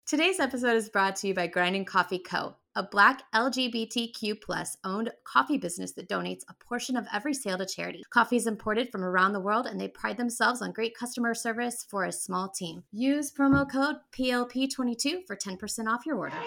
Today's episode is brought to you by Grinding Coffee Co., a Black LGBTQ plus owned coffee business that donates a portion of every sale to charity. Coffee is imported from around the world, and they pride themselves on great customer service for a small team. Use promo code PLP22 for 10% off your order.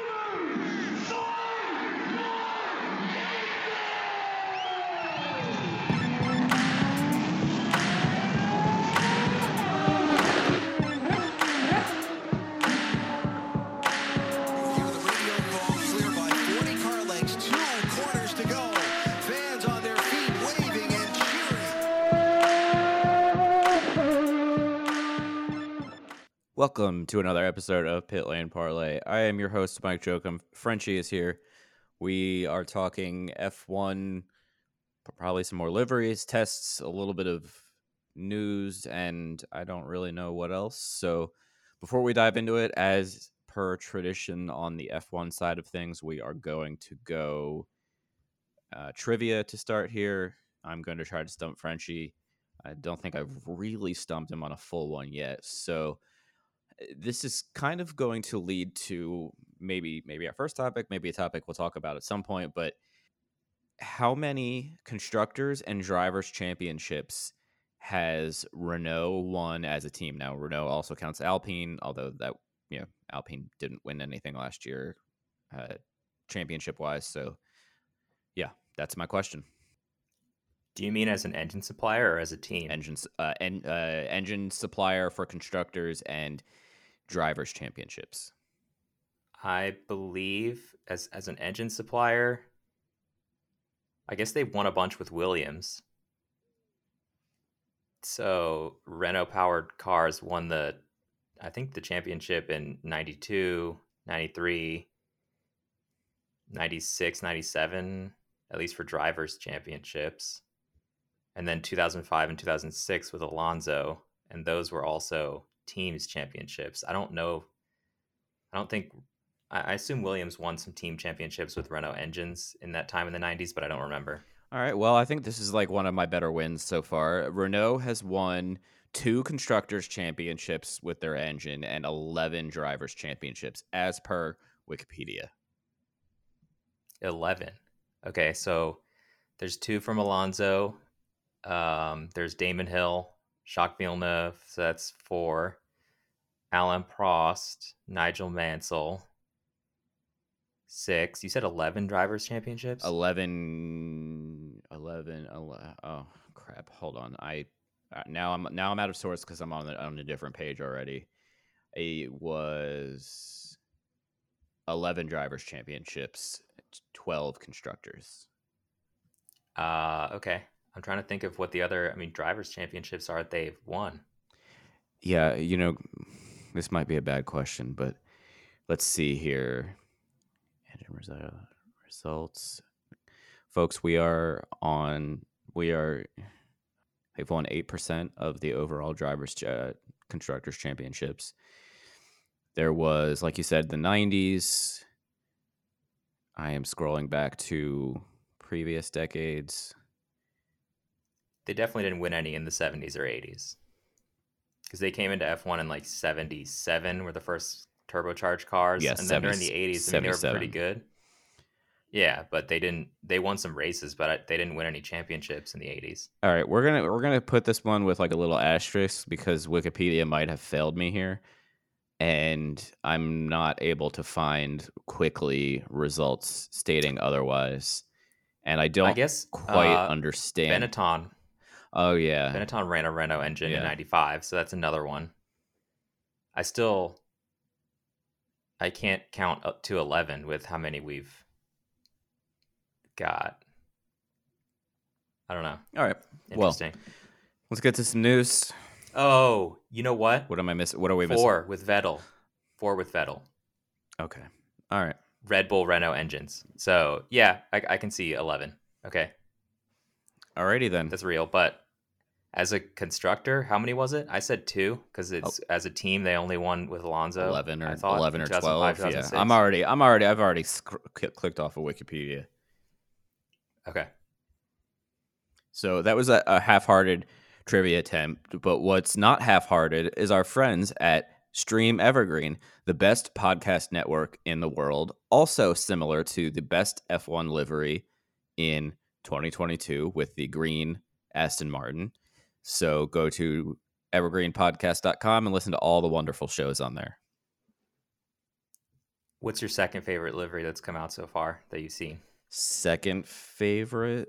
Welcome to another episode of Pit Lane Parlay. I am your host, Mike Jokum. Frenchie is here. We are talking F1, probably some more liveries, tests, a little bit of news, and I don't really know what else. So before we dive into it, as per tradition on the F1 side of things, we are going to go trivia to start here. I'm going to try to stump Frenchie. I don't think I've really stumped him on a full one yet. So this is kind of going to lead to maybe our first topic, maybe a topic we'll talk about at some point, but how many constructors and drivers championships has Renault won as a team? Now, Renault also counts Alpine, although that, Alpine didn't win anything last year championship wise. So yeah, that's my question. Do you mean as an engine supplier or as a team? Engine supplier for constructors and drivers championships. I believe as an engine supplier, I guess they won a bunch with Williams. So Renault powered cars won the championship in 92, 93, 96, 97, at least for drivers championships. And then 2005 and 2006 with Alonso, and those were also teams championships. I assume Williams won some team championships with Renault engines in that time in the 90s, but I don't remember. All right, well, I think this is like one of my better wins so far. Renault has won 2 constructors championships with their engine and 11 drivers championships as per Wikipedia. 11. Okay, so there's 2 from Alonso. There's Damon Hill, Jacques Villeneuve, so that's 4. Alain Prost, Nigel Mansell, 6. You said 11 drivers championships? 11. Oh crap! Hold on. Now I'm out of sorts because I'm on a different page already. It was 11 drivers championships, 12 constructors. Okay. I'm trying to think of what the other, drivers championships are they've won. Yeah, this might be a bad question, but let's see here. Results. Folks, they've won 8% of the overall drivers constructors championships. There was, like you said, the 90s. I am scrolling back to previous decades. They definitely didn't win any in the 70s or 80s. Because they came into F1 in like 77 were the first turbocharged cars. Yes, and then during the 80s, they were pretty good. Yeah, but they won some races, but they didn't win any championships in the 80s. All right, we're gonna put this one with like a little asterisk because Wikipedia might have failed me here. And I'm not able to find quickly results stating otherwise. And I don't quite understand. Benetton. Oh, yeah. Benetton ran a Renault engine in 95, so that's another one. I can't count up to 11 with how many we've got. I don't know. All right. Interesting. Well, let's get to some news. Oh, you know what? What am I missing? What are we missing? 4 with Vettel. Okay. All right. Red Bull Renault engines. So, yeah, I can see 11. Okay. Alrighty then. That's real. But as a constructor, how many was it? I said 2 because it's as a team they only won with Alonso. 11 or 12. Yeah. I've already clicked off of Wikipedia. Okay. So that was a half-hearted trivia attempt, but what's not half-hearted is our friends at Stream Evergreen, the best podcast network in the world, also similar to the best F1 livery in 2022 with the green Aston Martin. So go to evergreenpodcast.com and listen to all the wonderful shows on there. What's your second favorite livery that's come out so far that you've seen? Second favorite?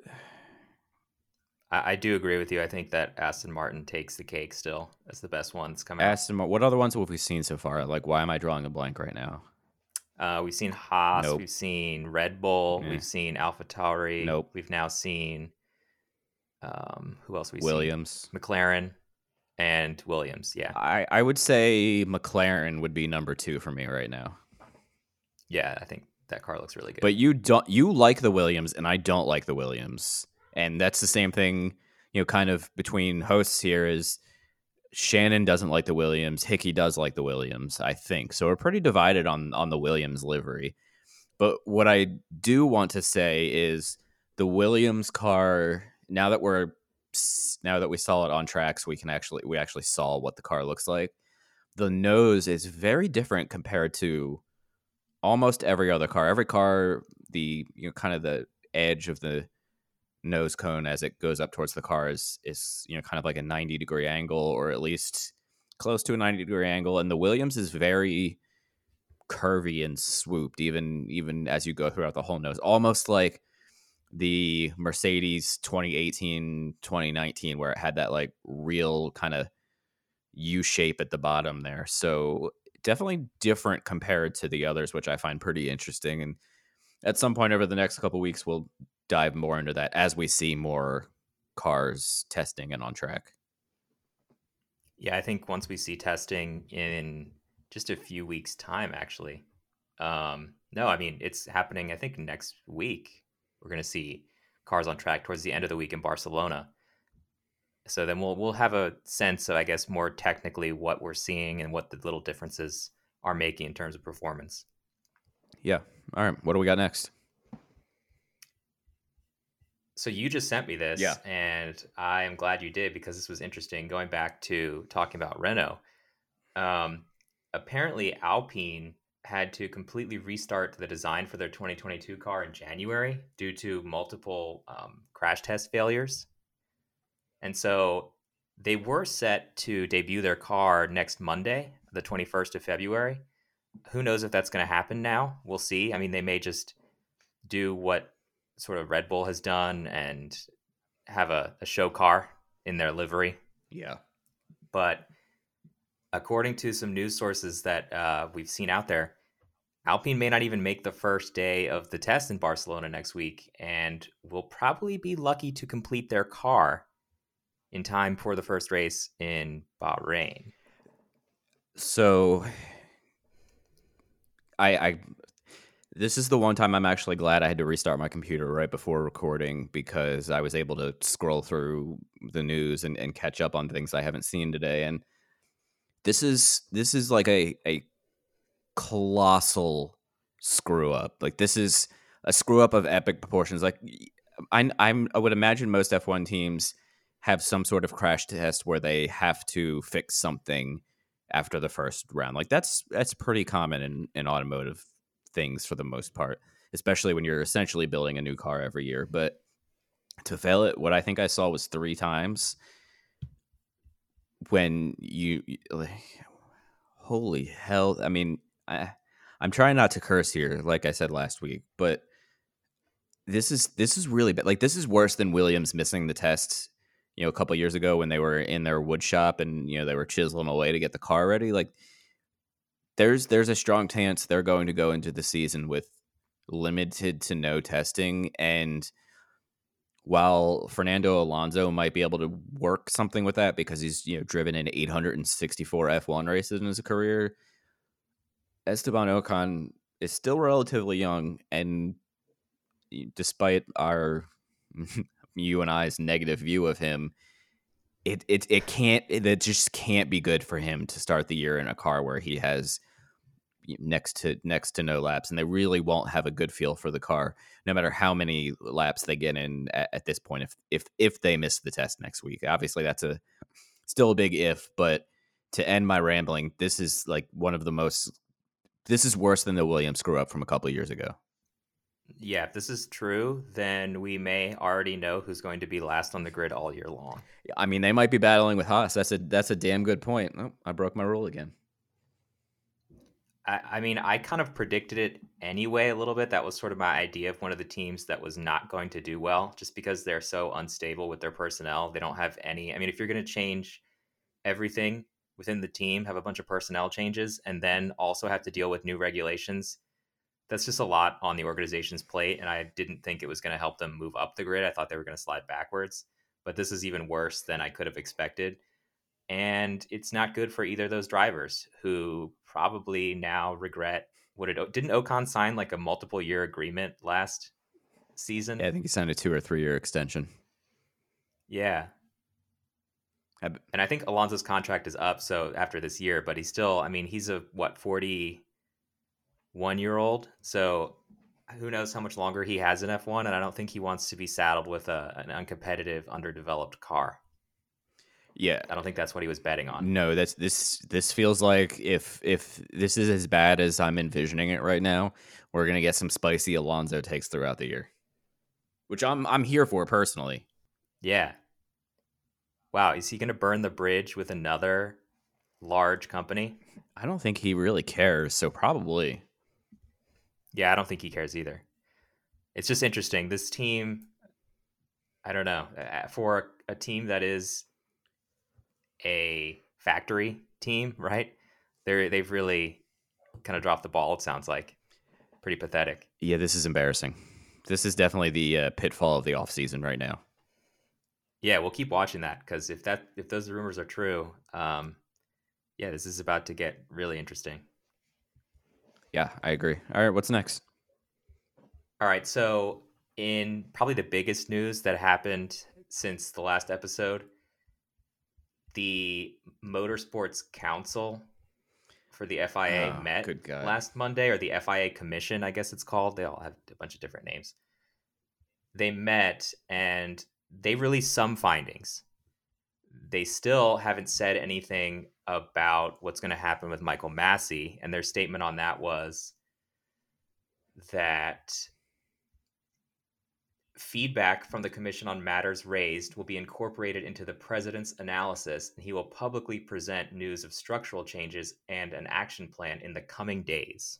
I do agree with you. I think that Aston Martin takes the cake still as the best one that's come out. Aston Martin. What other ones have we seen so far? Like, why am I drawing a blank right now? We've seen Haas. Nope. We've seen Red Bull. We've seen AlphaTauri. Nope. We've now seen who else? Williams, seen? McLaren, and Williams. Yeah. I would say McLaren would be number 2 for me right now. Yeah, I think that car looks really good. But you like the Williams, and I don't like the Williams. And that's the same thing, kind of between hosts here is Shannon doesn't like the Williams. Hickey does like the Williams, I think. So we're pretty divided on the Williams livery. But what I do want to say is the Williams car, now that we saw it on tracks, we actually saw what the car looks like. The nose is very different compared to almost every other car. Every car, the kind of the edge of the nose cone as it goes up towards the car is kind of like a 90-degree angle, or at least close to a 90-degree angle. And the Williams is very curvy and swooped, even as you go throughout the whole nose, almost like the Mercedes 2018, 2019, where it had that like real kind of U shape at the bottom there. So definitely different compared to the others, which I find pretty interesting. And at some point over the next couple of weeks, we'll dive more into that as we see more cars testing and on track. Yeah, I think once we see testing in just a few weeks' time, actually. No, I mean, it's happening, I think, next week. We're going to see cars on track towards the end of the week in Barcelona. So then we'll have a sense of, I guess, more technically what we're seeing and what the little differences are making in terms of performance. Yeah. All right. What do we got next? So you just sent me this, yeah, and I am glad you did, because this was interesting. Going back to talking about Renault, apparently Alpine had to completely restart the design for their 2022 car in January due to multiple crash test failures. And so they were set to debut their car next Monday, the 21st of February. Who knows if that's going to happen now? We'll see. I mean, they may just do what sort of Red Bull has done and have a show car in their livery. Yeah. But according to some news sources that we've seen out there, Alpine may not even make the first day of the test in Barcelona next week, and will probably be lucky to complete their car in time for the first race in Bahrain. So this is the one time I'm actually glad I had to restart my computer right before recording, because I was able to scroll through the news and catch up on things I haven't seen today. And this is like a colossal screw up. Like, this is a screw up of epic proportions. Like, I would imagine most F1 teams have some sort of crash test where they have to fix something after the first round. Like, that's pretty common in automotive things for the most part, especially when you're essentially building a new car every year. But to fail it, what I think I saw was 3 times. When holy hell. I mean, I'm trying not to curse here, like I said last week, but this is really bad. Like, this is worse than Williams missing the test, a couple years ago when they were in their wood shop and, they were chiseling away to get the car ready. Like, there's a strong chance they're going to go into the season with limited to no testing. And while Fernando Alonso might be able to work something with that because he's, driven in 864 F1 races in his career, Esteban Ocon is still relatively young. And despite our, you and I's negative view of him, it just can't be good for him to start the year in a car where he has next to no laps, and they really won't have a good feel for the car no matter how many laps they get in at this point if they miss the test next week. Obviously that's still a big if, but to end my rambling, this is like one of the most. This is worse than the Williams screw up from a couple of years ago. Yeah, if this is true, then we may already know who's going to be last on the grid all year long. I mean, they might be battling with Haas. That's a damn good point. Oh, I broke my rule again. I mean, I kind of predicted it anyway a little bit. That was sort of my idea of one of the teams that was not going to do well, just because they're so unstable with their personnel. They don't have any. I mean, if you're going to change everything within the team, have a bunch of personnel changes, and then also have to deal with new regulations, that's just a lot on the organization's plate. And I didn't think it was going to help them move up the grid. I thought they were going to slide backwards, but this is even worse than I could have expected. And it's not good for either of those drivers, who probably now regret what it didn't. Ocon sign like a multiple year agreement last season? Yeah, I think he signed a 2 or 3 year extension. Yeah. And I think Alonso's contract is up so after this year, but he's still, I mean, he's a 41-year-old. So who knows how much longer he has in F1, and I don't think he wants to be saddled with an uncompetitive, underdeveloped car. Yeah, I don't think that's what he was betting on. No, this feels like if this is as bad as I'm envisioning it right now, we're gonna get some spicy Alonso takes throughout the year, which I'm here for personally. Yeah. Wow, is he gonna burn the bridge with another large company? I don't think he really cares, so probably. Yeah, I don't think he cares either. It's just interesting. This team, I don't know, for a team that is a factory team, right? They've really kind of dropped the ball, it sounds like. Pretty pathetic. Yeah, this is embarrassing. This is definitely the pitfall of the offseason right now. Yeah, we'll keep watching that, because if those rumors are true, yeah, this is about to get really interesting. Yeah, I agree. All right, what's next? All right, so in probably the biggest news that happened since the last episode, the Motorsports Council for the FIA met last Monday, or the FIA Commission, I guess it's called. They all have a bunch of different names. They met and they released some findings. They still haven't said anything about what's going to happen with Michael Masi, and their statement on that was that feedback from the commission on matters raised will be incorporated into the president's analysis, and he will publicly present news of structural changes and an action plan in the coming days.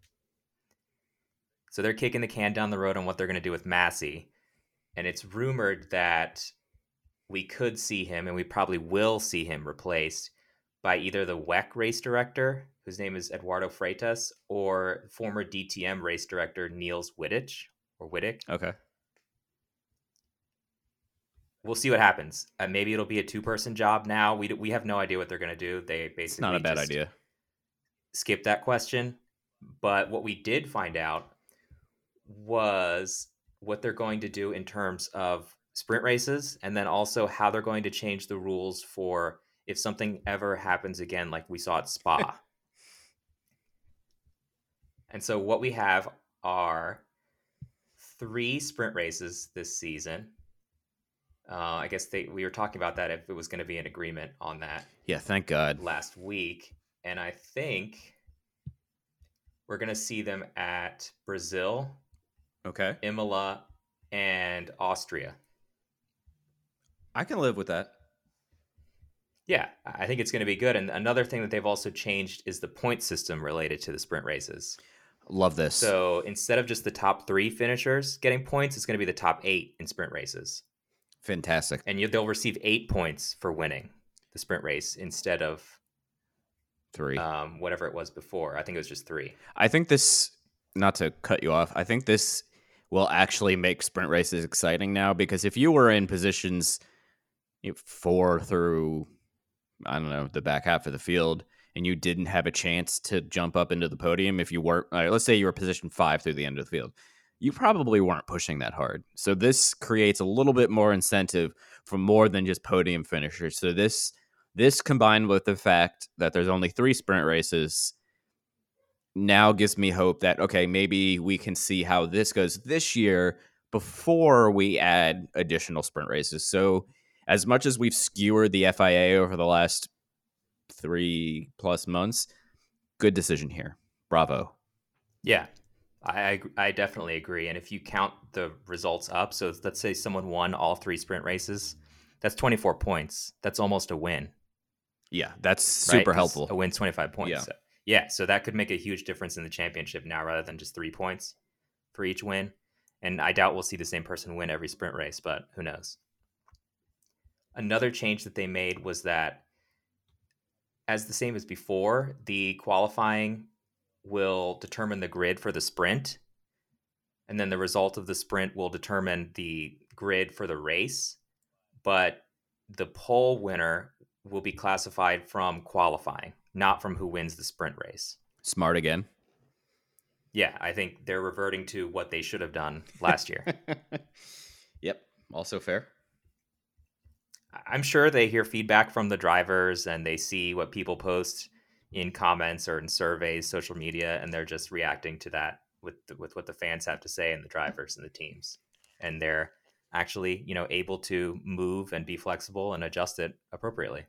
So they're kicking the can down the road on what they're going to do with Masi, and it's rumored that we could see him, and we probably will see him, replaced by either the WEC race director, whose name is Eduardo Freitas, or former DTM race director Niels Wittich. Okay. We'll see what happens. Maybe it'll be a 2-person job now. We have no idea what they're going to do. They basically it's not a bad idea. Skip that question. But what we did find out was what they're going to do in terms of sprint races, and then also how they're going to change the rules for if something ever happens again, like we saw at Spa. And so what we have are 3 sprint races this season. I guess we were talking about that, if it was going to be an agreement on that. Yeah, thank God. Last week. And I think we're going to see them at Brazil, okay, Imola, and Austria. I can live with that. Yeah, I think it's going to be good. And another thing that they've also changed is the point system related to the sprint races. Love this. So instead of just the top 3 finishers getting points, it's going to be the top 8 in sprint races. Fantastic. And they'll receive 8 points for winning the sprint race instead of 3. Whatever it was before. I think it was just 3. I think this, not to cut you off, I think this will actually make sprint races exciting now, because if you were in positions 4 through, I don't know, the back half of the field, and you didn't have a chance to jump up into the podium, if you weren't, let's say you were position 5 through the end of the field, you probably weren't pushing that hard. So this creates a little bit more incentive for more than just podium finishers. So this combined with the fact that there's only 3 sprint races now gives me hope that, okay, maybe we can see how this goes this year before we add additional sprint races. So as much as we've skewered the FIA over the last 3+ months. Good decision here. Bravo. Yeah, I definitely agree. And if you count the results up, so let's say someone won all 3 sprint races, that's 24 points. That's almost a win. Yeah, that's super helpful. A win's 25 points. Yeah. So that could make a huge difference in the championship now rather than just 3 points for each win. And I doubt we'll see the same person win every sprint race, but who knows? Another change that they made was that, as the same as before, the qualifying will determine the grid for the sprint. And then the result of the sprint will determine the grid for the race. But the pole winner will be classified from qualifying, not from who wins the sprint race. Smart again. Yeah, I think they're reverting to what they should have done last year. Yep, also fair. I'm sure they hear feedback from the drivers and they see what people post in comments or in surveys, social media, and they're just reacting to that with what the fans have to say and the drivers and the teams. And they're actually, able to move and be flexible and adjust it appropriately.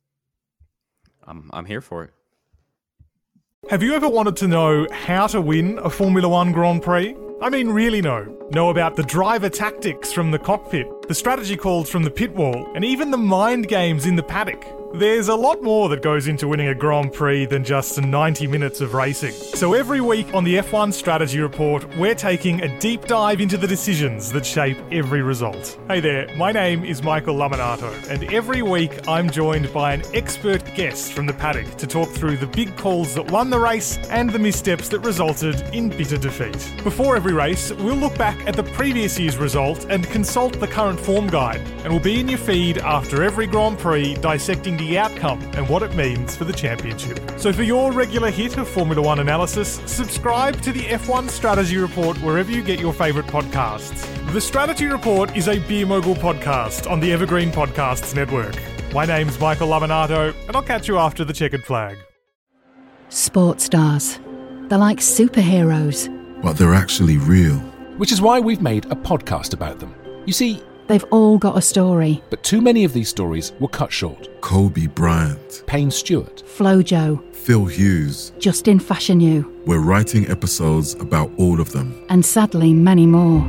I'm here for it. Have you ever wanted to know how to win a Formula One Grand Prix? I mean, really know about the driver tactics from the cockpit, the strategy calls from the pit wall, and even the mind games in the paddock. There's a lot more that goes into winning a Grand Prix than just 90 minutes of racing. So every week on the F1 Strategy Report, we're taking a deep dive into the decisions that shape every result. Hey there, my name is Michael Laminato, and every week I'm joined by an expert guest from the paddock to talk through the big calls that won the race and the missteps that resulted in bitter defeat. Before every race, we'll look back at the previous year's result and consult the current form guide, and we'll be in your feed after every Grand Prix dissecting the outcome and what it means for the championship. So for your regular hit of Formula One analysis, subscribe to the F1 Strategy Report wherever you get your favourite podcasts. The Strategy Report is a Beer Mogul podcast on the Evergreen Podcasts Network. My name's Michael Laminato, and I'll catch you after the checkered flag. Sports stars. They're like superheroes. But they're actually real. Which is why we've made a podcast about them. You see, they've all got a story. But too many of these stories were cut short. Kobe Bryant, Payne Stewart, Flojo, Phil Hughes, Justin Fashanu. We're writing episodes about all of them. And sadly, many more.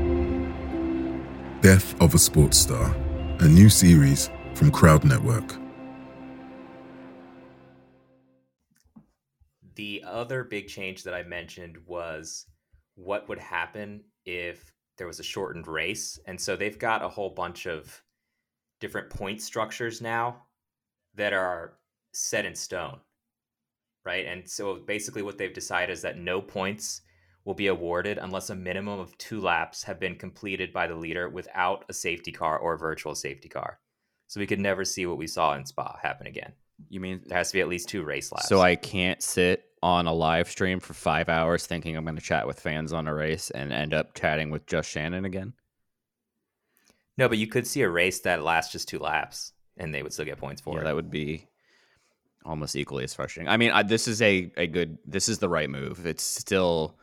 Death of a Sports Star, a new series from Crowd Network. The other big change that I mentioned was what would happen if there was a shortened race. And so they've got a whole bunch of different point structures now that are set in stone, right? And so basically what they've decided is that no points will be awarded unless a minimum of 2 laps have been completed by the leader without a safety car or a virtual safety car. So we could never see what we saw in Spa happen again. You mean there has to be at least 2 race laps? So I can't sit on a live stream for 5 hours thinking I'm going to chat with fans on a race and end up chatting with just Shannon again? No, but you could see a race that lasts just 2 laps and they would still get points for it. That would be almost equally as frustrating. I mean, this is this is the right move. It's still,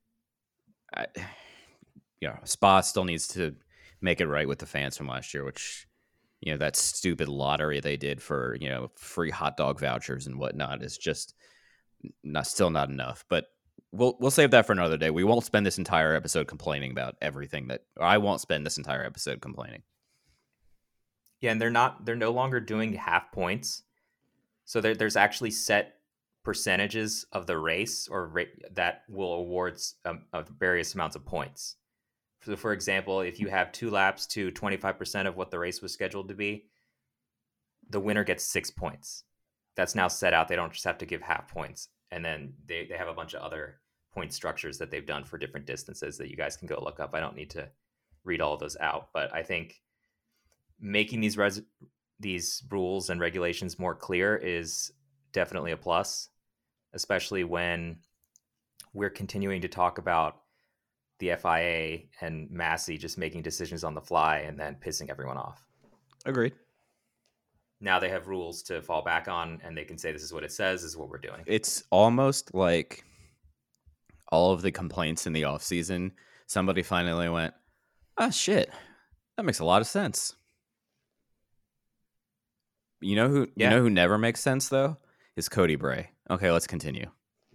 Spa still needs to make it right with the fans from last year, which, that stupid lottery they did for, free hot dog vouchers and whatnot is just still not enough. But we'll save that for another day. We won't spend this entire episode complaining about everything I won't spend this entire episode complaining. Yeah, and they're no longer doing half points. So there's actually set percentages of the race that will award various amounts of points. So for example, if you have 2 laps to 25% of what the race was scheduled to be, the winner gets 6 points. That's now set out. They don't just have to give half points. And then they have a bunch of other point structures that they've done for different distances that you guys can go look up. I don't need to read all of those out, but I think making these rules and regulations more clear is definitely a plus, especially when we're continuing to talk about the FIA and Massey just making decisions on the fly and then pissing everyone off. Agreed. Now they have rules to fall back on, and they can say, this is what it says, this is what we're doing. It's almost like all of the complaints in the offseason, somebody finally went, shit, that makes a lot of sense. You know who never makes sense though? Is Cody Bray. Okay, let's continue.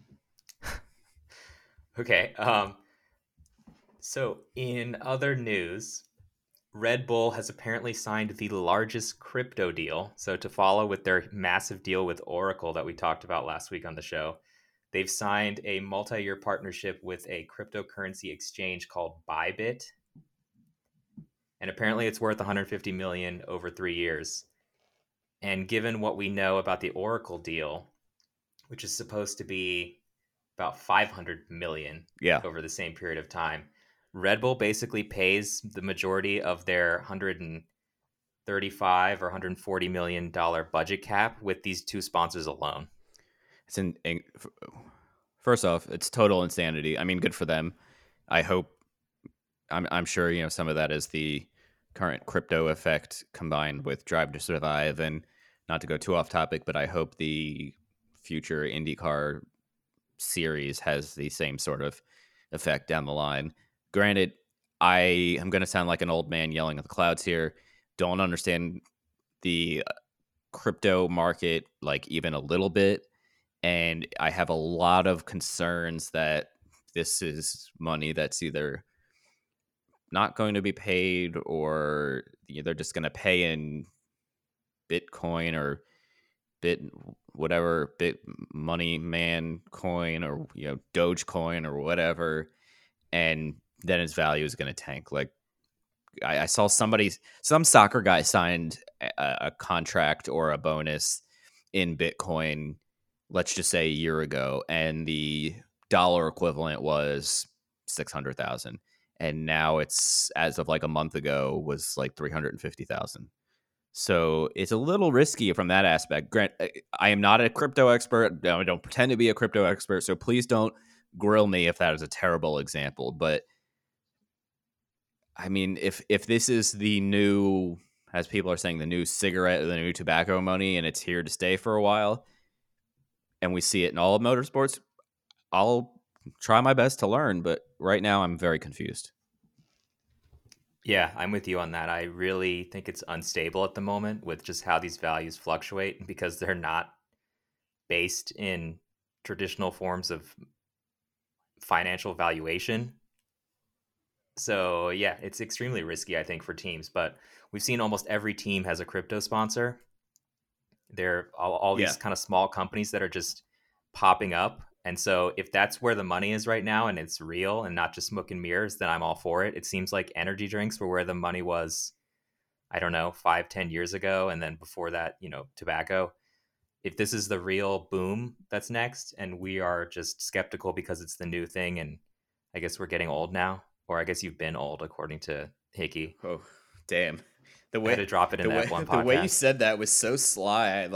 Okay. So in other news, Red Bull has apparently signed the largest crypto deal. So to follow with their massive deal with Oracle that we talked about last week on the show, they've signed a multi-year partnership with a cryptocurrency exchange called Bybit. And apparently it's worth $150 million over 3 years. And given what we know about the Oracle deal, which is supposed to be about $500 million over the same period of time, Red Bull basically pays the majority of their $135 or $140 million budget cap with these two sponsors alone. First off, it's total insanity. I mean, good for them. I hope, I'm sure, some of that is the current crypto effect combined with Drive to Survive, and not to go too off topic, but I hope the future IndyCar series has the same sort of effect down the line. Granted, I am going to sound like an old man yelling at the clouds here. Don't understand the crypto market like even a little bit. And I have a lot of concerns that this is money that's either not going to be paid, or they're just going to pay in Bitcoin or bit money man coin, or Dogecoin or whatever, and then its value is going to tank. Like I saw some soccer guy signed a contract or a bonus in Bitcoin, let's just say a year ago, and the dollar equivalent was 600,000, and now it's, as of like a month ago, was like 350,000. So it's a little risky from that aspect. Grant, I am not a crypto expert. I don't pretend to be a crypto expert, so please don't grill me if that is a terrible example. But I mean, if this is the new, as people are saying, the new cigarette, the new tobacco money, and it's here to stay for a while, and we see it in all of motorsports, I'll try my best to learn. But right now, I'm very confused. Yeah, I'm with you on that. I really think it's unstable at the moment with just how these values fluctuate, because they're not based in traditional forms of financial valuation. So yeah, it's extremely risky, I think, for teams. But we've seen almost every team has a crypto sponsor. They're all these kind of small companies that are just popping up. And so if that's where the money is right now, and it's real and not just smoke and mirrors, then I'm all for it. It seems like energy drinks were where the money was, I don't know, 5-10 years ago. And then before that, tobacco. If this is the real boom that's next, and we are just skeptical because it's the new thing, and I guess we're getting old now, or I guess you've been old, according to Hickey. Oh, damn. The way I had to drop it in that one podcast. The way you said that was so sly.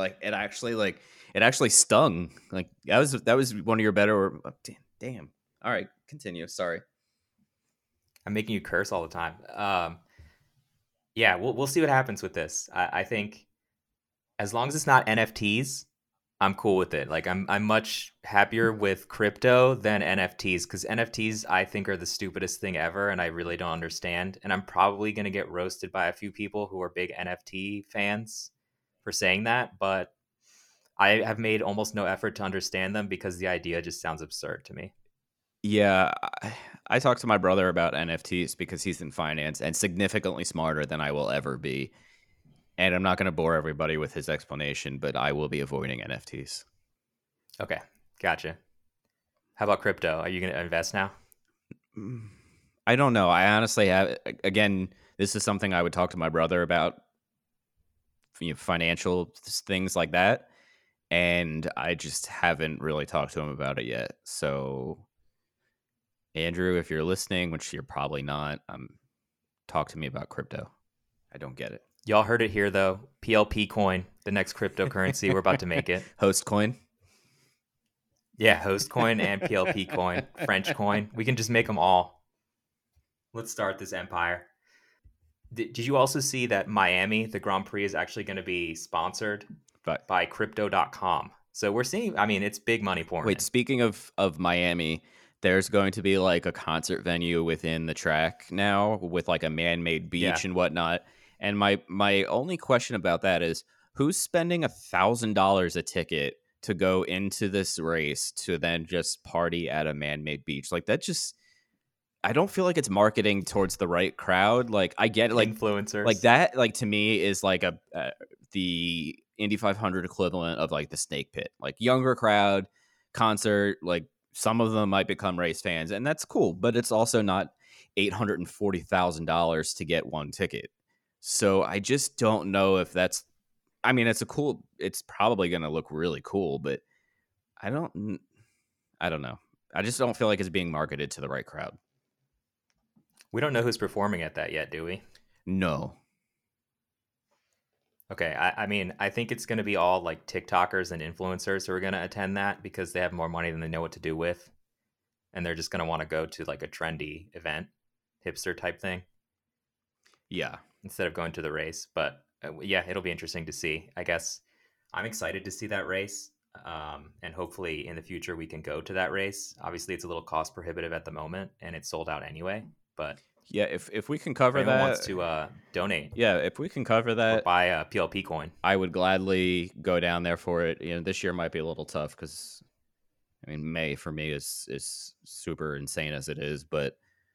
It actually stung. Like that was one of your better. Damn. All right, continue. Sorry. I'm making you curse all the time. Yeah, we'll see what happens with this. I think as long as it's not NFTs, I'm cool with it. Like I'm much happier with crypto than NFTs, because NFTs I think are the stupidest thing ever, and I really don't understand. And I'm probably going to get roasted by a few people who are big NFT fans for saying that, but I have made almost no effort to understand them because the idea just sounds absurd to me. Yeah, I talked to my brother about NFTs because he's in finance and significantly smarter than I will ever be. And I'm not going to bore everybody with his explanation, but I will be avoiding NFTs. Okay, gotcha. How about crypto? Are you going to invest now? I don't know. I honestly have. Again, this is something I would talk to my brother about, financial things like that. And I just haven't really talked to him about it yet. So, Andrew, if you're listening, which you're probably not, talk to me about crypto. I don't get it. Y'all heard it here, though. PLP coin, the next cryptocurrency. We're about to make it. Host coin? Yeah, host coin and PLP coin, French coin. We can just make them all. Let's start this empire. Did you also see that Miami, the Grand Prix, is actually going to be sponsored by Crypto.com? So we're seeing, it's big money pouring. Wait, speaking of Miami, there's going to be like a concert venue within the track now with like a man-made beach and whatnot. And my only question about that is, who's spending $1,000 a ticket to go into this race to then just party at a man-made beach? Like, that just, I don't feel like it's marketing towards the right crowd. Like, I get it, like influencers like that, like, to me is like the Indy 500 equivalent of like the Snake Pit, like younger crowd concert. Like, some of them might become race fans, and that's cool, but it's also not $840,000 to get one ticket. So I just don't know if that's, I mean, it's probably going to look really cool, but I don't know. I just don't feel like it's being marketed to the right crowd. We don't know who's performing at that yet, do we? No. Okay, I mean, I think it's going to be all like TikTokers and influencers who are going to attend that because they have more money than they know what to do with. And they're just going to want to go to like a trendy event, hipster type thing. Yeah. Instead of going to the race. But yeah, it'll be interesting to see. I guess I'm excited to see that race. And hopefully in the future we can go to that race. Obviously, it's a little cost prohibitive at the moment and it's sold out anyway. But yeah, if we can cover anyone that, wants to donate. Yeah, if we can cover that, or buy a PLP coin, I would gladly go down there for it. You know, this year might be a little tough because, I mean, May for me is super insane as it is. But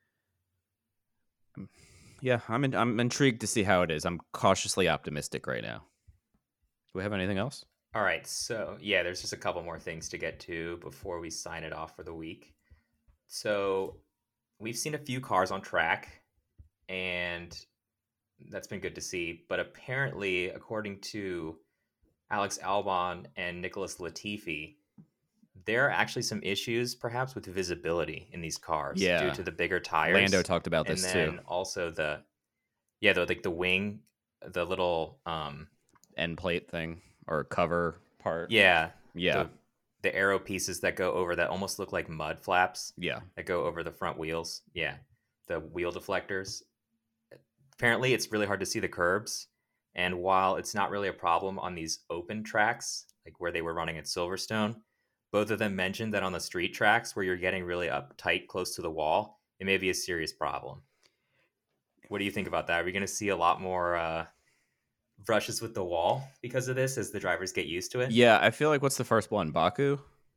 yeah, I'm intrigued to see how it is. I'm cautiously optimistic right now. Do we have anything else? All right, so yeah, there's just a couple more things to get to before we sign it off for the week. So we've seen a few cars on track, and that's been good to see. But apparently, according to Alex Albon and Nicholas Latifi, there are actually some issues, perhaps, with visibility in these cars due to the bigger tires. Lando talked about this too. And then also the wing, the little end plate thing or cover part. Yeah. Yeah. The aero pieces that go over that almost look like mud flaps. Yeah. That go over the front wheels. Yeah. The wheel deflectors. Apparently, it's really hard to see the curbs. And while it's not really a problem on these open tracks, like where they were running at Silverstone, both of them mentioned that on the street tracks where you're getting really up tight close to the wall, it may be a serious problem. What do you think about that? Are we going to see a lot more brushes with the wall because of this as the drivers get used to it? Yeah, I feel like what's the first one? Baku?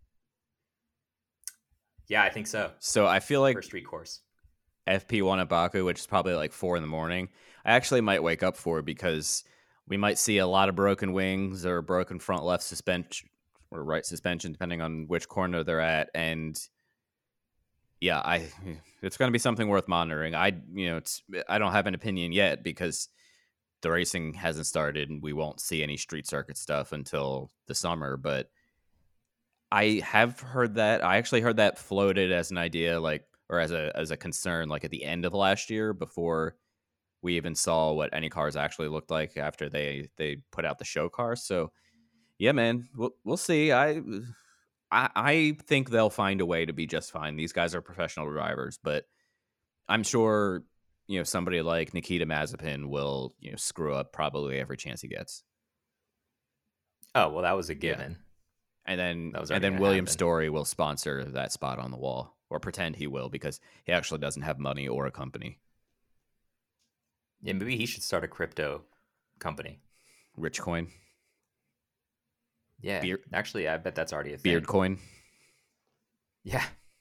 Yeah, I think so. So I feel like first street course. FP1 at Baku, which is probably like 4 a.m. I actually might wake up for it because we might see a lot of broken wings or broken front left suspension or right suspension, depending on which corner they're at. And yeah, it's going to be something worth monitoring. I don't have an opinion yet because the racing hasn't started and we won't see any street circuit stuff until the summer. But I have heard that. I actually heard that floated as an idea, like, or as a concern, like at the end of last year before we even saw what any cars actually looked like after they put out the show cars. So yeah, man, we'll see. I think they'll find a way to be just fine. These guys are professional drivers, but I'm sure, somebody like Nikita Mazepin will, screw up probably every chance he gets. Oh, well, that was a given. Yeah. And then William Story will sponsor that spot on the wall, or pretend he will, because he actually doesn't have money or a company. Yeah, maybe he should start a crypto company. Rich Coin. Yeah, actually, I bet that's already a thing. Beard Coin. Yeah.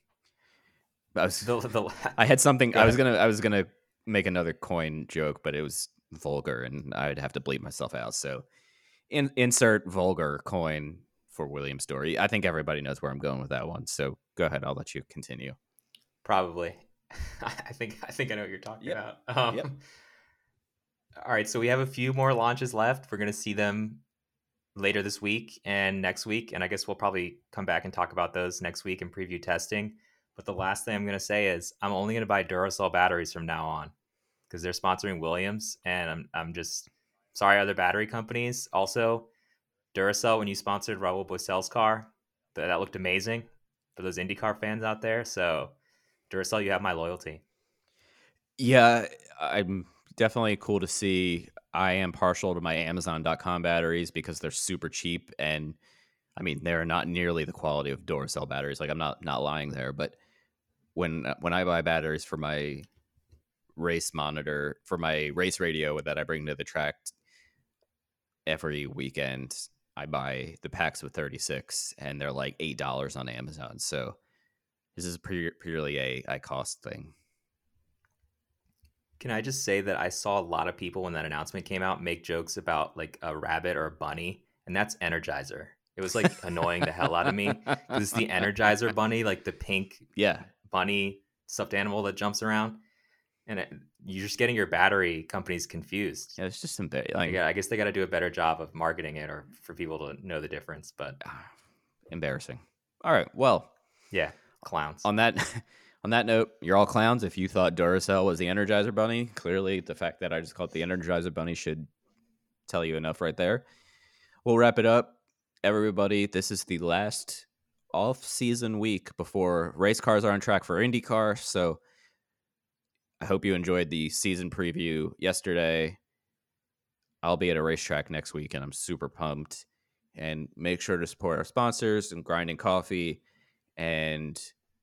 I had something. I was gonna make another coin joke, but it was vulgar, and I'd have to bleep myself out. So, insert vulgar coin for William Story. I think everybody knows where I'm going with that one. So go ahead. I'll let you continue. Probably. I think I know what you're talking about. Yep. All right. So we have a few more launches left. We're going to see them later this week and next week. And I guess we'll probably come back and talk about those next week and preview testing. But the last thing I'm going to say is I'm only going to buy Duracell batteries from now on because they're sponsoring Williams. And I'm just sorry, other battery companies. Also, Duracell, when you sponsored Raul Boessel's car, that looked amazing for those IndyCar fans out there. So Duracell, you have my loyalty. Yeah, I'm definitely cool to see. I am partial to my Amazon.com batteries because they're super cheap. And I mean, they're not nearly the quality of Duracell batteries. Like, I'm not lying there. But when I buy batteries for my race monitor, for my race radio that I bring to the track, every weekend I buy the packs with 36, and they're like $8 on Amazon. So this is purely a cost thing. Can I just say that I saw a lot of people when that announcement came out make jokes about like a rabbit or a bunny, and that's Energizer. It was like annoying the hell out of me. It's the Energizer bunny, like the pink bunny stuffed animal that jumps around. And you're just getting your battery companies confused. Yeah, it's just some I guess they got to do a better job of marketing it, or for people to know the difference. But embarrassing. All right, well, yeah, clowns. On that note, you're all clowns. If you thought Duracell was the Energizer bunny, clearly the fact that I just called it the Energizer bunny should tell you enough right there. We'll wrap it up, everybody. This is the last off-season week before race cars are on track for IndyCar. So I hope you enjoyed the season preview yesterday. I'll be at a racetrack next week, and I'm super pumped. And make sure to support our sponsors and Grinding Coffee and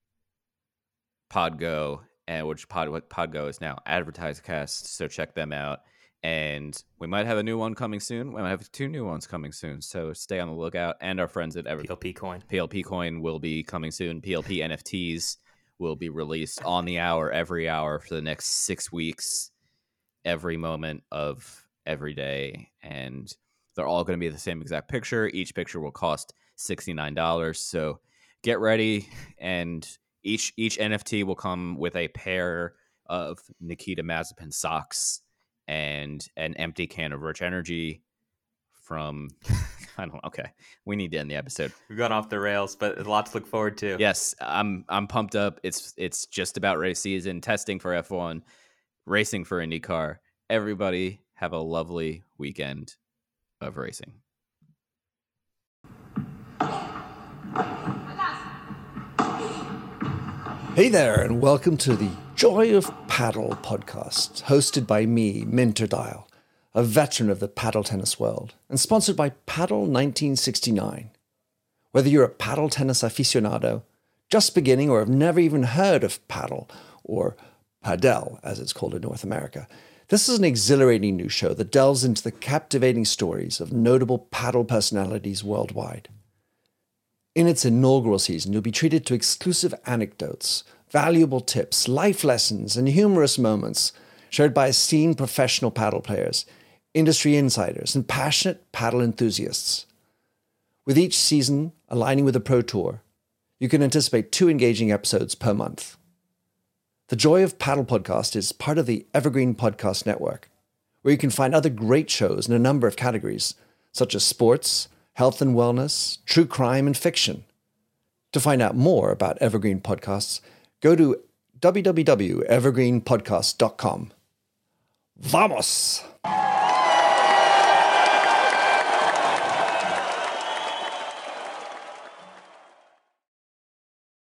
Podgo, and what Podgo is now AdvertiseCast. So check them out. And we might have a new one coming soon. We might have 2 new ones coming soon. So stay on the lookout. And our friends at PLP Coin. PLP Coin will be coming soon. PLP NFTs will be released on the hour, every hour for the next 6 weeks, every moment of every day. And they're all going to be the same exact picture. Each picture will cost $69. So get ready. And each NFT will come with a pair of Nikita Mazepin socks and an empty can of Rich Energy from... I don't know. Okay, we need to end the episode. We've gone off the rails, but a lot to look forward to. Yes, I'm pumped up. It's just about race season, testing for F1, racing for IndyCar. Everybody have a lovely weekend of racing. Hey there, and welcome to the Joy of Paddle podcast, hosted by me, Minter Dial, a veteran of the paddle tennis world, and sponsored by Paddle 1969. Whether you're a paddle tennis aficionado, just beginning, or have never even heard of paddle, or padel, as it's called in North America, this is an exhilarating new show that delves into the captivating stories of notable paddle personalities worldwide. In its inaugural season, you'll be treated to exclusive anecdotes, valuable tips, life lessons, and humorous moments shared by esteemed professional paddle players, industry insiders, and passionate paddle enthusiasts. With each season aligning with the Pro Tour, you can anticipate 2 engaging episodes per month. The Joy of Paddle podcast is part of the Evergreen Podcast Network, where you can find other great shows in a number of categories, such as sports, health and wellness, true crime, and fiction. To find out more about Evergreen Podcasts, go to www.evergreenpodcast.com. Vamos!